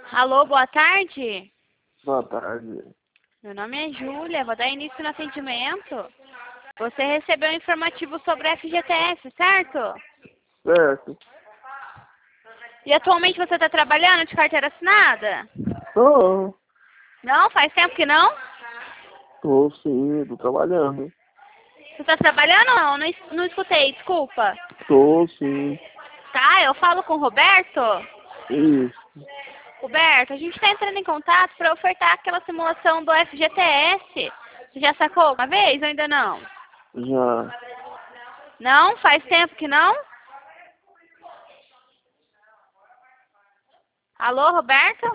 Alô, boa tarde. Boa tarde. Meu nome é Júlia, vou dar início no atendimento. Você recebeu um informativo sobre a FGTS, certo? Certo. E atualmente você está trabalhando de carteira assinada? Tô. Não? Faz tempo que não? Tô sim, tô trabalhando. Você está trabalhando ou não? Não escutei, desculpa. Tô sim. Tá, eu falo com o Roberto. Isso. Roberto, a gente está entrando em contato para ofertar aquela simulação do FGTS. Você já sacou uma vez ou ainda não? Já. Não? Faz tempo que não? Alô, Roberto?